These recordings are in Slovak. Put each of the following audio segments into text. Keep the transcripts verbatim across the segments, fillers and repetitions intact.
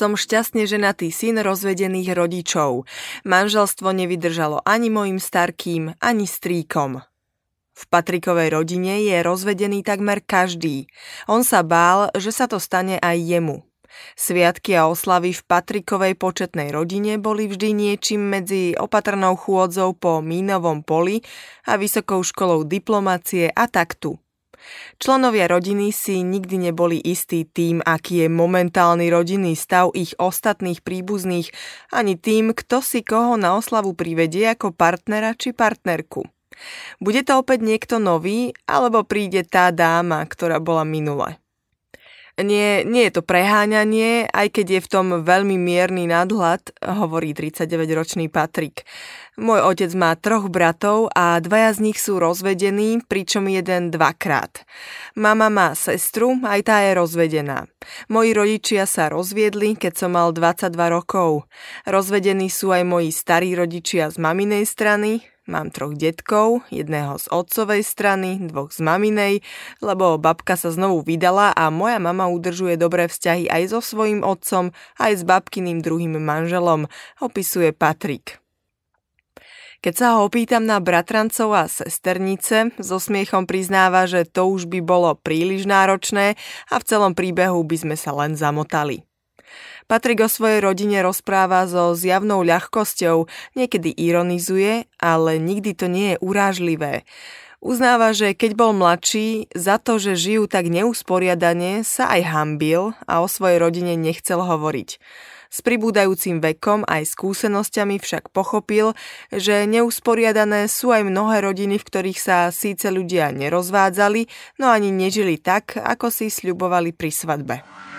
Som šťastne ženatý syn rozvedených rodičov. Manželstvo nevydržalo ani mojim starkým, ani strýkom. V Patrikovej rodine je rozvedený takmer každý. On sa bál, že sa to stane aj jemu. Sviatky a oslavy v Patrikovej početnej rodine boli vždy niečím medzi opatrnou chôdzou po mínovom poli a vysokou školou diplomacie a taktu. Členovia rodiny si nikdy neboli istí tým, aký je momentálny rodinný stav ich ostatných príbuzných, ani tým, kto si koho na oslavu privedie ako partnera či partnerku. Bude to opäť niekto nový, alebo príde tá dáma, ktorá bola minule? Nie, nie je to preháňanie, aj keď je v tom veľmi mierny nadhľad, hovorí tridsaťdeväťročný Patrik. Môj otec má troch bratov a dvaja z nich sú rozvedení, pričom jeden dvakrát. Mama má sestru, aj tá je rozvedená. Moji rodičia sa rozviedli, keď som mal dvadsaťdva rokov. Rozvedení sú aj moji starí rodičia z maminej strany. Mám troch detkov, jedného z otcovej strany, dvoch z maminej, lebo babka sa znovu vydala a moja mama udržuje dobré vzťahy aj so svojím otcom, aj s babkyným druhým manželom, opisuje Patrik. Keď sa ho opýtam na bratrancov a sesternice, so smiechom priznáva, že to už by bolo príliš náročné a v celom príbehu by sme sa len zamotali. Patrik o svojej rodine rozpráva so zjavnou ľahkosťou, niekedy ironizuje, ale nikdy to nie je urážlivé. Uznáva, že keď bol mladší, za to, že žijú tak neusporiadane, sa aj hanbil a o svojej rodine nechcel hovoriť. S pribúdajúcim vekom aj skúsenosťami však pochopil, že neusporiadané sú aj mnohé rodiny, v ktorých sa síce ľudia nerozvádzali, no ani nežili tak, ako si sľubovali pri svadbe.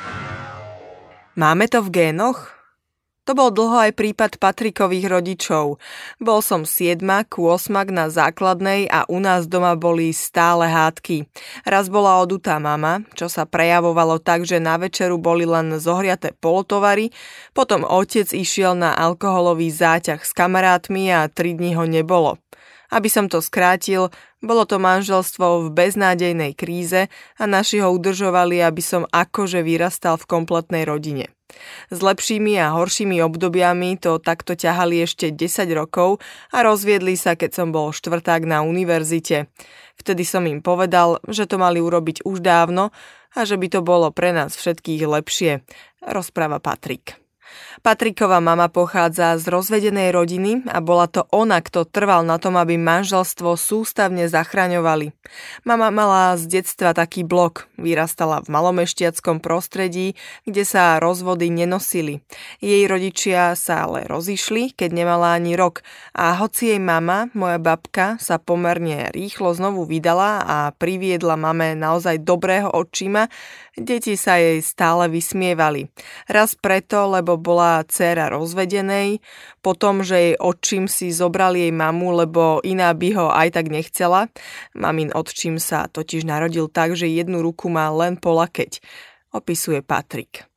Máme to v génoch? To bol dlho aj prípad Patrikových rodičov. Bol som siedmak, ôsmak na základnej a u nás doma boli stále hádky. Raz bola odutá mama, čo sa prejavovalo tak, že na večeru boli len zohriaté polotovary, potom otec išiel na alkoholový záťah s kamarátmi a tri dni ho nebolo. Aby som to skrátil, bolo to manželstvo v beznádejnej kríze a naši ho udržovali, aby som akože vyrastal v kompletnej rodine. S lepšími a horšími obdobiami to takto ťahali ešte desať rokov a rozviedli sa, keď som bol štvrták na univerzite. Vtedy som im povedal, že to mali urobiť už dávno a že by to bolo pre nás všetkých lepšie, rozpráva Patrik. Patrikova mama pochádza z rozvedenej rodiny a bola to ona, kto trval na tom, aby manželstvo sústavne zachraňovali. Mama mala z detstva taký blok, vyrastala v malomešťackom prostredí, kde sa rozvody nenosili. Jej rodičia sa ale rozišli, keď nemala ani rok a hoci jej mama, moja babka, sa pomerne rýchlo znovu vydala a priviedla mame naozaj dobrého otčima, deti sa jej stále vysmievali. Raz preto, lebo bola dcéra rozvedenej, potom, že jej otčím si zobral jej mamu, lebo iná by ho aj tak nechcela. Mamin otčím sa totiž narodil tak, že jednu ruku má len po lakeť, opisuje Patrik.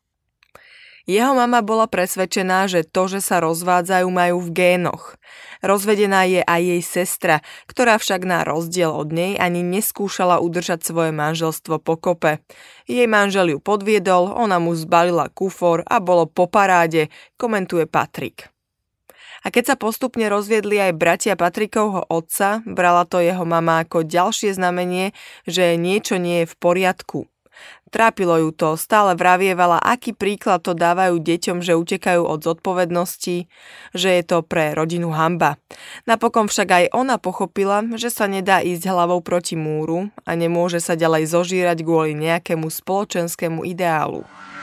Jeho mama bola presvedčená, že to, že sa rozvádzajú, majú v génoch. Rozvedená je aj jej sestra, ktorá však na rozdiel od nej ani neskúšala udržať svoje manželstvo pokope. Jej manžel ju podviedol, ona mu zbalila kufor a bolo po paráde, komentuje Patrik. A keď sa postupne rozviedli aj bratia Patrikovho otca, brala to jeho mama ako ďalšie znamenie, že niečo nie je v poriadku. Trápilo ju to, stále vravievala, aký príklad to dávajú deťom, že utekajú od zodpovednosti, že je to pre rodinu hanba. Napokon však aj ona pochopila, že sa nedá ísť hlavou proti múru a nemôže sa ďalej zožírať kvôli nejakému spoločenskému ideálu.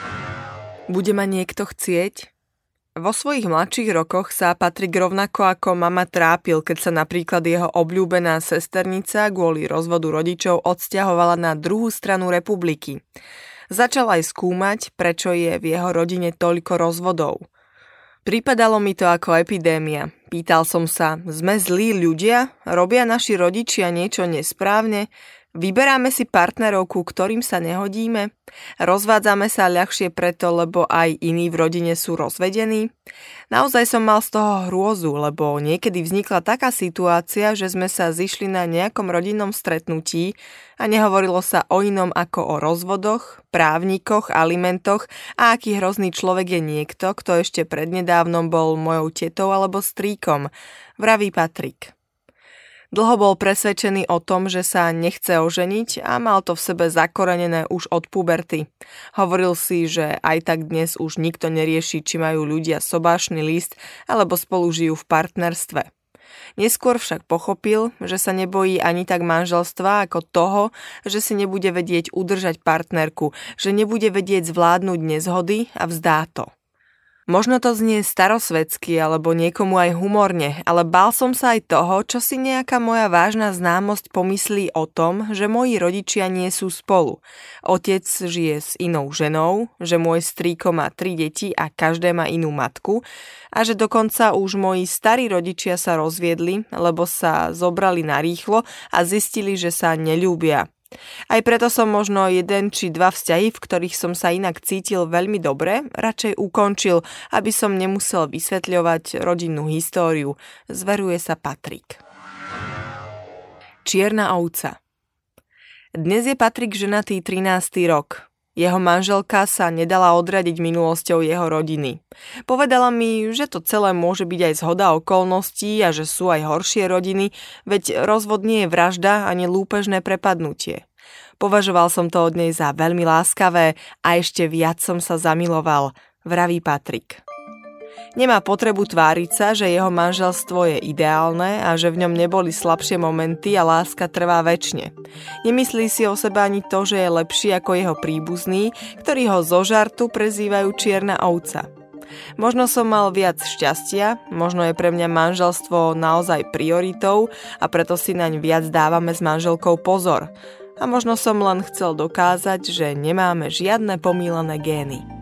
Bude ma niekto chcieť? Vo svojich mladších rokoch sa Patrik rovnako ako mama trápil, keď sa napríklad jeho obľúbená sesternica kvôli rozvodu rodičov odsťahovala na druhú stranu republiky. Začal aj skúmať, prečo je v jeho rodine toľko rozvodov. Pripadalo mi to ako epidémia. Pýtal som sa, sme zlí ľudia? Robia naši rodičia niečo nesprávne? Vyberáme si partnerov, ku ktorým sa nehodíme? Rozvádzame sa ľahšie preto, lebo aj iní v rodine sú rozvedení? Naozaj som mal z toho hrôzu, lebo niekedy vznikla taká situácia, že sme sa zišli na nejakom rodinnom stretnutí a nehovorilo sa o inom ako o rozvodoch, právnikoch, alimentoch a aký hrozný človek je niekto, kto ešte prednedávnom bol mojou tetou alebo strýkom, vraví Patrik. Dlho bol presvedčený o tom, že sa nechce oženiť a mal to v sebe zakorenené už od puberty. Hovoril si, že aj tak dnes už nikto nerieši, či majú ľudia sobášny list alebo spolu žijú v partnerstve. Neskôr však pochopil, že sa nebojí ani tak manželstva ako toho, že si nebude vedieť udržať partnerku, že nebude vedieť zvládnuť nezhody a vzdá to. Možno to znie starosvedsky alebo niekomu aj humorne, ale bál som sa aj toho, čo si nejaká moja vážna známosť pomyslí o tom, že moji rodičia nie sú spolu. Otec žije s inou ženou, že môj strýko má tri deti a každé má inú matku a že dokonca už moji starí rodičia sa rozviedli, lebo sa zobrali narýchlo a zistili, že sa neľúbia. Aj preto som možno jeden či dva vzťahy, v ktorých som sa inak cítil veľmi dobre, radšej ukončil, aby som nemusel vysvetľovať rodinnú históriu, zveruje sa Patrik. Čierna ovca. Dnes je Patrik ženatý trinásty rok. Jeho manželka sa nedala odradiť minulosťou jeho rodiny. Povedala mi, že to celé môže byť aj zhoda okolností a že sú aj horšie rodiny, veď rozvod nie je vražda ani lúpežné prepadnutie. Považoval som to od nej za veľmi láskavé a ešte viac som sa zamiloval, vraví Patrik. Nemá potrebu tváriť sa, že jeho manželstvo je ideálne a že v ňom neboli slabšie momenty a láska trvá večne. Nemyslí si o sebe ani to, že je lepší ako jeho príbuzní, ktorí ho zo žartu prezývajú čierna ovca. Možno som mal viac šťastia, možno je pre mňa manželstvo naozaj prioritou a preto si naň viac dávame s manželkou pozor. A možno som len chcel dokázať, že nemáme žiadne pomýlené gény.